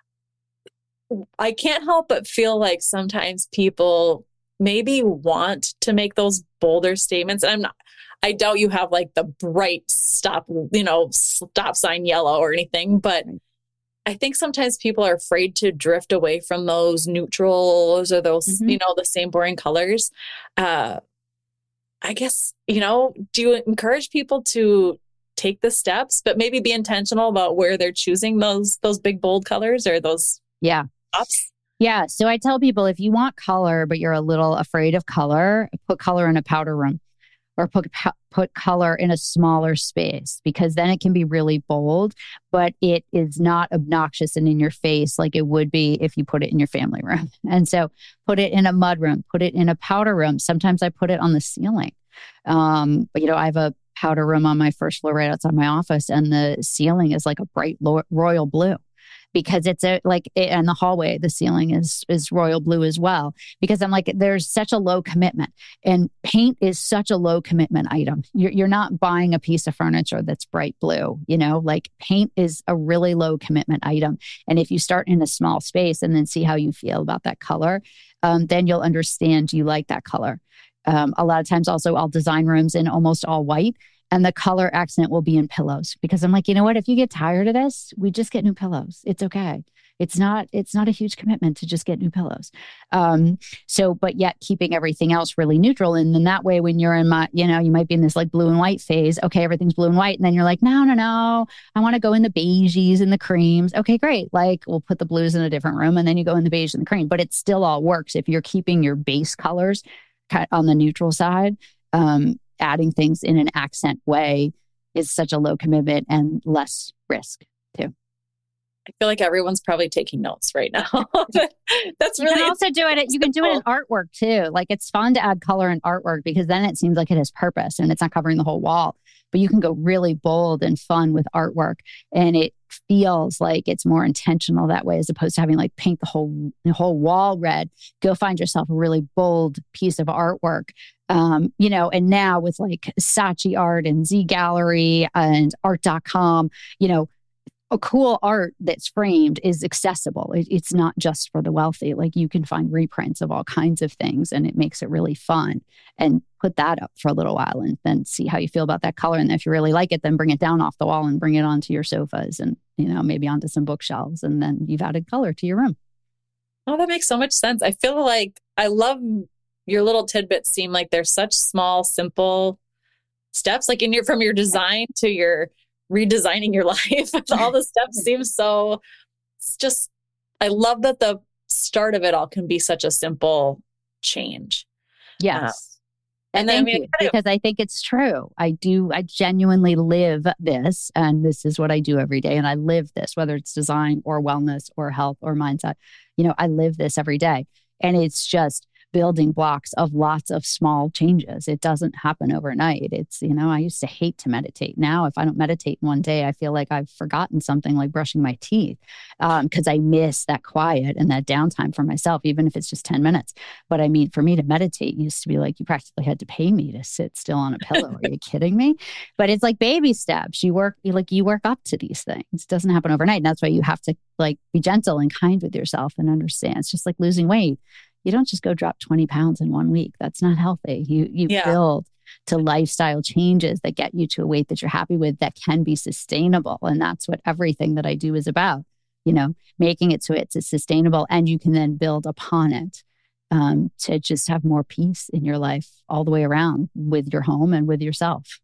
I can't help but feel like sometimes people maybe want to make those bolder statements. And I'm not, I doubt you have like the bright stop, you know, stop sign yellow or anything, but I think sometimes people are afraid to drift away from those neutrals or those, mm-hmm. you know, the same boring colors. Uh, I guess, you know, do you encourage people to take the steps, but maybe be intentional about where they're choosing those, those big, bold colors or those yeah. pops? Yeah. So I tell people, if you want color, but you're a little afraid of color, put color in a powder room or put, put color in a smaller space, because then it can be really bold, but it is not obnoxious and in your face like it would be if you put it in your family room. And so put it in a mud room, put it in a powder room. Sometimes I put it on the ceiling. Um, but, you know, I have a powder room on my first floor right outside my office, and the ceiling is like a bright lo- royal blue. Because it's a like in the hallway, the ceiling is is royal blue as well. Because I'm like, there's such a low commitment, and paint is such a low commitment item. You're you're not buying a piece of furniture that's bright blue. You know, like paint is a really low commitment item. And if you start in a small space and then see how you feel about that color, um, then you'll understand you like that color. Um, a lot of times, also, I'll design rooms in almost all white. And the color accent will be in pillows, because I'm like, you know what? If you get tired of this, we just get new pillows. It's okay. It's not, it's not a huge commitment to just get new pillows. Um, so, but yet keeping everything else really neutral. And then that way, when you're in my, you know, you might be in this like blue and white phase. Okay, everything's blue and white. And then you're like, no, no, no. I want to go in the beiges and the creams. Okay, great. Like we'll put the blues in a different room, and then you go in the beige and the cream, but it still all works if you're keeping your base colors on the neutral side. Um, adding things in an accent way is such a low commitment and less risk too. I feel like everyone's probably taking notes right now. That's you really can also do it. You can do it in artwork too. Like it's fun to add color in artwork because then it seems like it has purpose and it's not covering the whole wall. But you can go really bold and fun with artwork, and it feels like it's more intentional that way, as opposed to having like paint the whole the whole wall red. Go find yourself a really bold piece of artwork. Um, you know, and now with like Saatchi Art and Z Gallery and art dot com, you know, a cool art that's framed is accessible. It, it's not just for the wealthy. Like you can find reprints of all kinds of things, and it makes it really fun. And put that up for a little while and then see how you feel about that color. And if you really like it, then bring it down off the wall and bring it onto your sofas and, you know, maybe onto some bookshelves. And then you've added color to your room. Oh, that makes so much sense. I feel like I love your little tidbits. Seem like they're such small, simple steps, like in your, from your design to your redesigning your life. All the steps seem so, it's just, I love that the start of it all can be such a simple change. Yes. Uh, and then, Thank I mean, you, because I think it's true. I do, I genuinely live this, and this is what I do every day. And I live this, whether it's design or wellness or health or mindset, you know, I live this every day. And it's just building blocks of lots of small changes. It doesn't happen overnight. It's, you know, I used to hate to meditate. Now, if I don't meditate in one day, I feel like I've forgotten something like brushing my teeth because um, I miss that quiet and that downtime for myself, even if it's just ten minutes. But I mean, for me to meditate used to be like, you practically had to pay me to sit still on a pillow. Are you kidding me? But it's like baby steps. You work, you like you work up to these things. It doesn't happen overnight. And that's why you have to like be gentle and kind with yourself and understand. It's just like losing weight. You don't just go drop twenty pounds in one week. That's not healthy. You you yeah. build to lifestyle changes that get you to a weight that you're happy with that can be sustainable. And that's what everything that I do is about, you know, making it so it's sustainable and you can then build upon it um, to just have more peace in your life all the way around with your home and with yourself.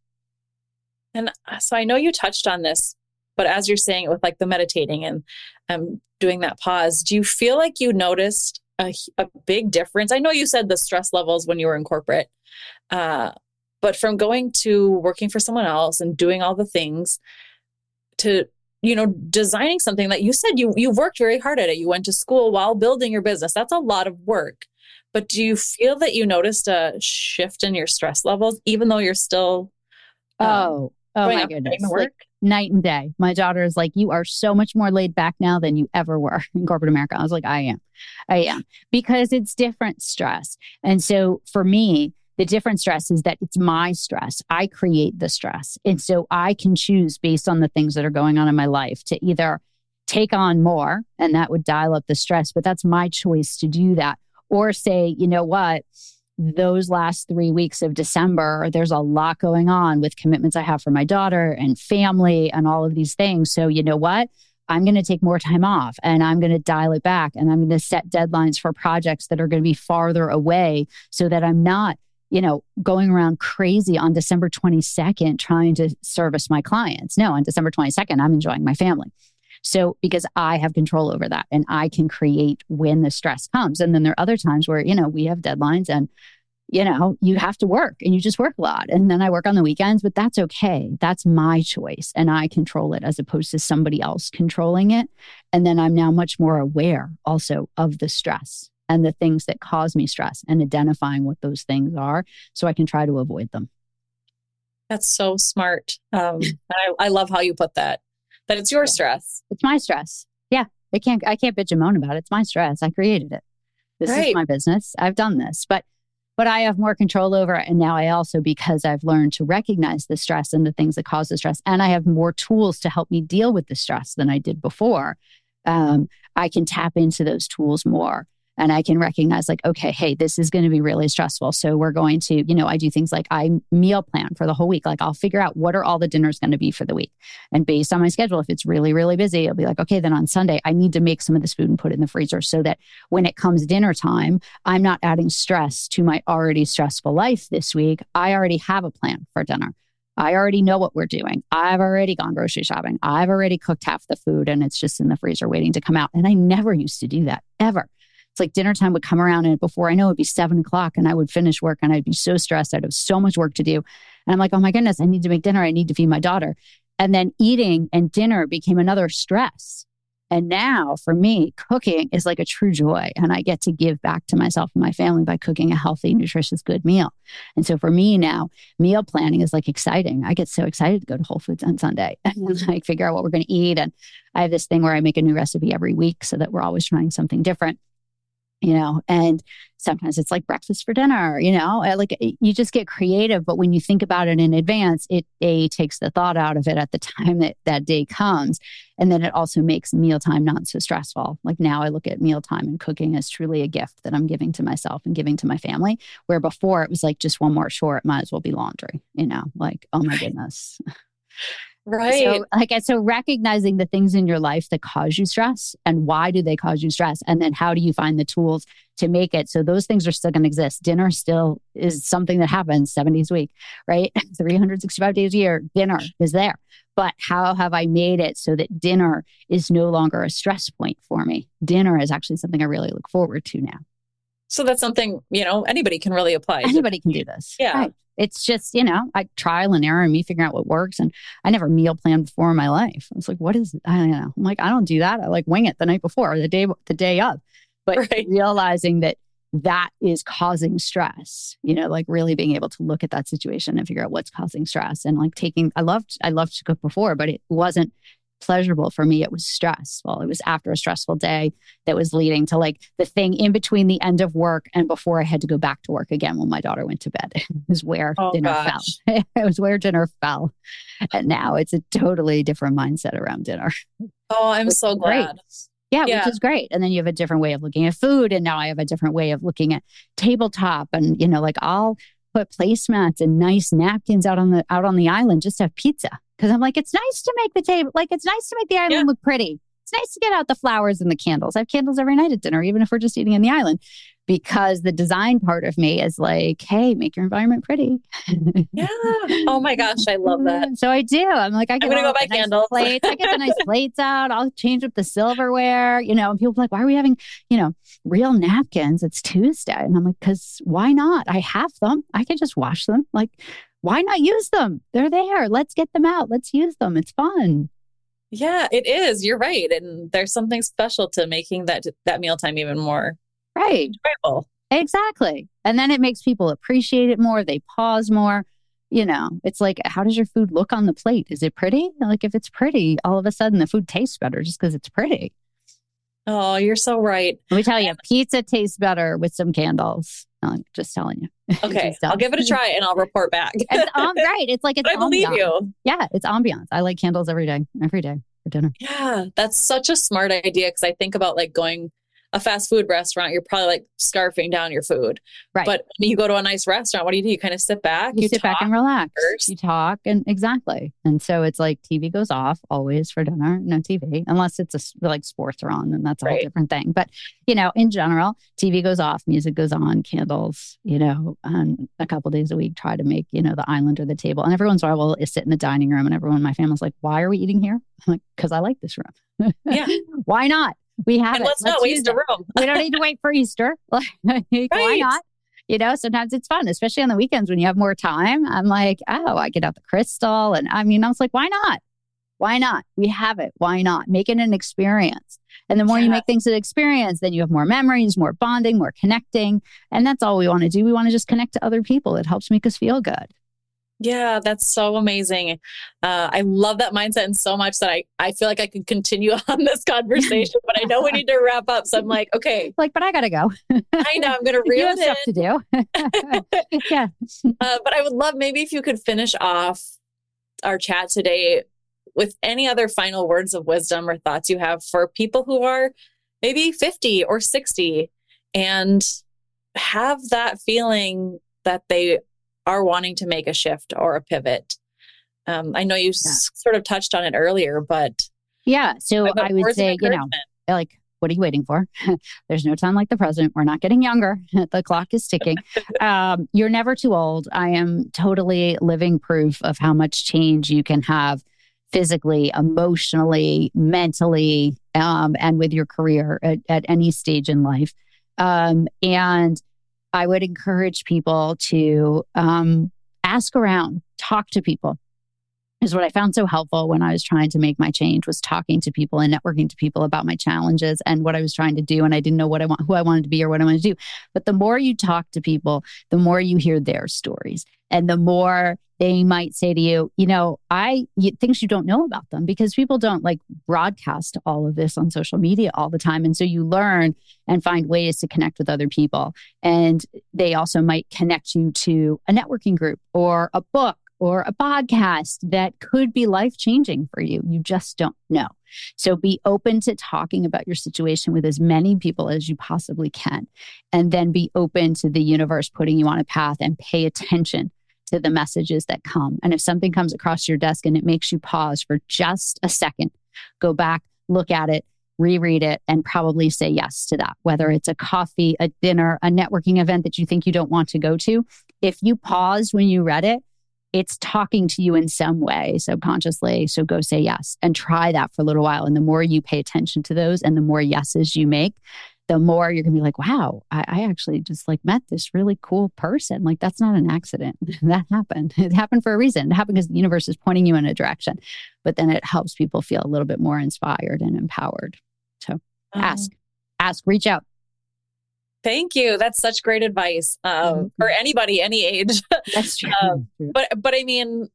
And so I know you touched on this, but as you're saying it with like the meditating and um, doing that pause, do you feel like you noticed A, a big difference? I know you said the stress levels when you were in corporate, uh, but from going to working for someone else and doing all the things to, you know, designing something that you said you, you worked very hard at it. You went to school while building your business. That's a lot of work. But do you feel that you noticed a shift in your stress levels, even though you're still um, oh, oh my goodness. Like, night and day. My daughter is like, you are so much more laid back now than you ever were in corporate America. I was like, I am. I am. Because it's different stress. And so for me, the different stress is that it's my stress. I create the stress. And so I can choose based on the things that are going on in my life to either take on more, and that would dial up the stress, but that's my choice to do that. Or say, you know what? Those last three weeks of December, there's a lot going on with commitments I have for my daughter and family and all of these things. So you know what? I'm going to take more time off and I'm going to dial it back and I'm going to set deadlines for projects that are going to be farther away so that I'm not, you know, going around crazy on December twenty-second trying to service my clients. No, on December twenty-second, I'm enjoying my family. So because I have control over that and I can create when the stress comes. And then there are other times where, you know, we have deadlines and, you know, you have to work and you just work a lot. And then I work on the weekends, but that's okay. That's my choice and I control it as opposed to somebody else controlling it. And then I'm now much more aware also of the stress and the things that cause me stress and identifying what those things are so I can try to avoid them. That's so smart. Um, I, I love how you put that. That it's your yeah. stress. It's my stress. Yeah. I can't, I can't bitch and moan about it. It's my stress. I created it. This right. is my business. I've done this, but, but I have more control over it. And now I also, because I've learned to recognize the stress and the things that cause the stress, and I have more tools to help me deal with the stress than I did before. Um, I can tap into those tools more. And I can recognize like, okay, hey, this is going to be really stressful. So we're going to, you know, I do things like I meal plan for the whole week. Like I'll figure out what are all the dinners going to be for the week. And based on my schedule, if it's really, really busy, I'll be like, okay, then on Sunday, I need to make some of this food and put it in the freezer so that when it comes dinner time, I'm not adding stress to my already stressful life this week. I already have a plan for dinner. I already know what we're doing. I've already gone grocery shopping. I've already cooked half the food and it's just in the freezer waiting to come out. And I never used to do that, ever. It's like dinner time would come around and before I know it'd be seven o'clock and I would finish work and I'd be so stressed. I'd have so much work to do. And I'm like, oh my goodness, I need to make dinner. I need to feed my daughter. And then eating and dinner became another stress. And now for me, cooking is like a true joy. And I get to give back to myself and my family by cooking a healthy, nutritious, good meal. And so for me now, meal planning is like exciting. I get so excited to go to Whole Foods on Sunday and like figure out what we're going to eat. And I have this thing where I make a new recipe every week so that we're always trying something different. You know, and sometimes it's like breakfast for dinner, you know, like you just get creative. But when you think about it in advance, it A, takes the thought out of it at the time that that day comes. And then it also makes mealtime not so stressful. Like now I look at mealtime and cooking as truly a gift that I'm giving to myself and giving to my family, where before it was like just one more chore, it might as well be laundry, you know, like, oh my goodness. Right. So, like, so recognizing the things in your life that cause you stress and why do they cause you stress? And then how do you find the tools to make it so those things are still going to exist? Dinner still is something that happens seven days a week, right? three hundred sixty-five days a year, dinner is there. But how have I made it so that dinner is no longer a stress point for me? Dinner is actually something I really look forward to now. So that's something, you know, anybody can really apply. Anybody can do this. Yeah. Right. It's just, you know, I trial and error and me figuring out what works. And I never meal planned before in my life. I was like, what is it? I don't know. I'm like, I don't do that. I like wing it the night before or the day, the day of. But right. realizing that that is causing stress, you know, like really being able to look at that situation and figure out what's causing stress. And like taking, I loved, I loved to cook before, but it wasn't pleasurable for me. It was stressful. It was after a stressful day that was leading to like the thing in between the end of work and before I had to go back to work again when my daughter went to bed. It was where oh, dinner gosh. fell. It was where dinner fell. And now it's a totally different mindset around dinner. Oh, I'm so glad. Great. Yeah, yeah, which is great. And then you have a different way of looking at food. And now I have a different way of looking at tabletop. And, you know, like I'll put placemats and nice napkins out on the out on the island just to have pizza. Because I'm like, it's nice to make the table, like it's nice to make the island yeah. look pretty. It's nice to get out the flowers and the candles. I have candles every night at dinner, even if we're just eating in the island. Because the design part of me is like, hey, make your environment pretty. Yeah. Oh my gosh, I love that. So I do. I'm like, I get I'm gonna all go buy the nice candles. plates. I get the nice plates out. I'll change up the silverware. You know, and people are like, why are we having, you know, real napkins? It's Tuesday. And I'm like, because why not? I have them. I can just wash them. Like, why not use them? They're there. Let's get them out. Let's use them. It's fun. Yeah, it is. You're right. And there's something special to making that that mealtime even more right. enjoyable. Exactly. And then it makes people appreciate it more. They pause more. You know, it's like, how does your food look on the plate? Is it pretty? Like if it's pretty, all of a sudden the food tastes better just because it's pretty. Oh, you're so right. Let me tell you, pizza tastes better with some candles. I'm just telling you. Okay, I'll give it a try and I'll report back. It's um, right. It's like it's I believe ambiance. you. Yeah, it's ambiance. I like candles every day, every day for dinner. Yeah, that's such a smart idea because I think about like going a fast food restaurant, you're probably like scarfing down your food. Right. But when you go to a nice restaurant, what do you do? You kind of sit back. You, you sit back and relax. First. You talk and exactly. And so it's like T V goes off always for dinner. No T V unless it's a, like sports are on, and that's a right. whole different thing. But you know, in general, T V goes off, music goes on, candles. You know, um, a couple days a week, try to make you know the island or the table. And every once in a while, we'll sit in the dining room, and everyone in my family's like, "Why are we eating here?" I'm like, "Because I like this room." Yeah. Why not? We have and it. let's, let's not waste a room. We don't need to wait for Easter. Like, right. Why not? You know, sometimes it's fun, especially on the weekends when you have more time. I'm like, oh, I get out the crystal. And I mean, I was like, why not? Why not? We have it. Why not? Make it an experience. And the more yeah. you make things an experience, then you have more memories, more bonding, more connecting. And that's all we want to do. We want to just connect to other people. It helps make us feel good. Yeah, that's so amazing. Uh, I love that mindset and so much that I, I feel like I could continue on this conversation, but I know we need to wrap up. So I'm like, okay. Like, but I got to go. I know, I'm going to reel you have it stuff in. to do. Yeah. Uh, but I would love maybe if you could finish off our chat today with any other final words of wisdom or thoughts you have for people who are maybe fifty or sixty and have that feeling that they are wanting to make a shift or a pivot. Um, I know you yeah. s- sort of touched on it earlier, but yeah. So I would say, you know, like, what are you waiting for? There's no time like the present. We're not getting younger. The clock is ticking. um, you're never too old. I am totally living proof of how much change you can have physically, emotionally, mentally, um, and with your career at, at any stage in life. Um, and I would encourage people to um, ask around, talk to people. Is what I found so helpful when I was trying to make my change was talking to people and networking to people about my challenges and what I was trying to do. And I didn't know what I want, who I wanted to be or what I wanted to do. But the more you talk to people, the more you hear their stories and the more they might say to you, you know, I you, things you don't know about them because people don't like broadcast all of this on social media all the time. And so you learn and find ways to connect with other people. And they also might connect you to a networking group or a book or a podcast that could be life-changing for you. You just don't know. So be open to talking about your situation with as many people as you possibly can. And then be open to the universe putting you on a path and pay attention to the messages that come. And if something comes across your desk and it makes you pause for just a second, go back, look at it, reread it, and probably say yes to that. Whether it's a coffee, a dinner, a networking event that you think you don't want to go to. If you paused when you read it, it's talking to you in some way subconsciously. So go say yes and try that for a little while. And the more you pay attention to those and the more yeses you make, the more you're going to be like, wow, I, I actually just like met this really cool person. Like, that's not an accident. That happened. It happened for a reason. It happened because the universe is pointing you in a direction. But then it helps people feel a little bit more inspired and empowered. So um, ask, ask, reach out. Thank you. That's such great advice um, mm-hmm. for anybody, any age. That's true. um, but, but I mean,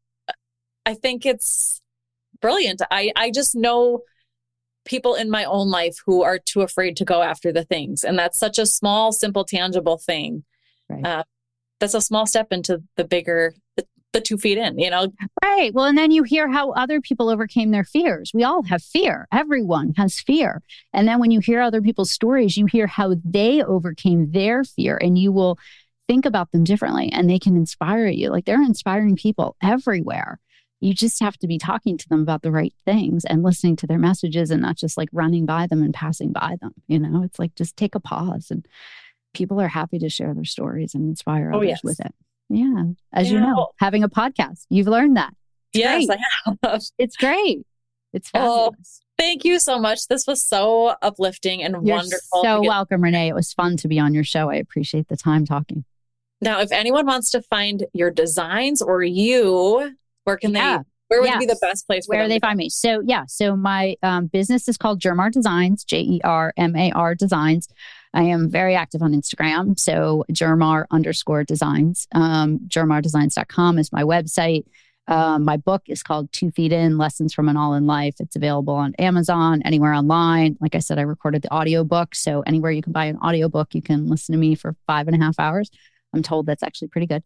I think it's brilliant. I, I just know people in my own life who are too afraid to go after the things. And that's such a small, simple, tangible thing. Right. Uh, that's a small step into the bigger, the, the two feet in, you know? Right. Well, and then you hear how other people overcame their fears. We all have fear. Everyone has fear. And then when you hear other people's stories, you hear how they overcame their fear, and you will think about them differently, and they can inspire you. Like, they're inspiring people everywhere. You just have to be talking to them about the right things and listening to their messages and not just like running by them and passing by them. You know, it's like, just take a pause, and people are happy to share their stories and inspire oh, others yes. with it. Yeah. As you you know, know, having a podcast, you've learned that. It's yes, great. I have. It's great. It's fabulous. Oh, thank you so much. This was so uplifting and You're wonderful. so get- welcome, Renee. It was fun to be on your show. I appreciate the time talking. Now, if anyone wants to find your designs or you, where can Yeah. they? Where would Yes. be the best place for Where them they to find me? So yeah, so my um, business is called Germar Designs, J E R M A R Designs. I am very active on Instagram. So Germar underscore designs. Um, germar designs dot com is my website. Um, my book is called Two Feet In, Lessons from an All-In Life. It's available on Amazon, anywhere online. Like I said, I recorded the audiobook. So anywhere you can buy an audiobook, you can listen to me for five and a half hours. I'm told that's actually pretty good.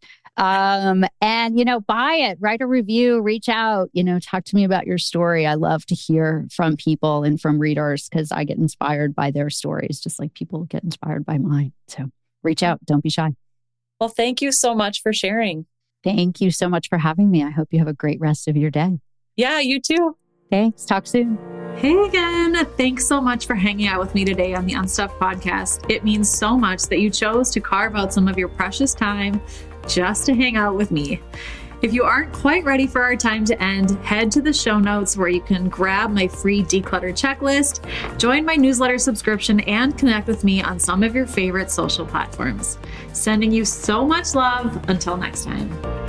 Um, and, you know, buy it, write a review, reach out, you know, talk to me about your story. I love to hear from people and from readers because I get inspired by their stories, just like people get inspired by mine. So reach out. Don't be shy. Well, thank you so much for sharing. Thank you so much for having me. I hope you have a great rest of your day. Yeah, you too. Thanks. Talk soon. Hey again. Thanks so much for hanging out with me today on the Unstuffed podcast. It means so much that you chose to carve out some of your precious time just to hang out with me. If you aren't quite ready for our time to end, head to the show notes where you can grab my free declutter checklist, join my newsletter subscription, and connect with me on some of your favorite social platforms. Sending you so much love. Until next time.